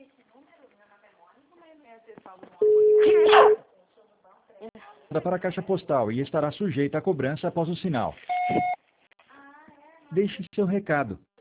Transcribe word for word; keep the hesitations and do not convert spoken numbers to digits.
Para a caixa postal e estará sujeita a cobrança após o sinal. Deixe seu recado.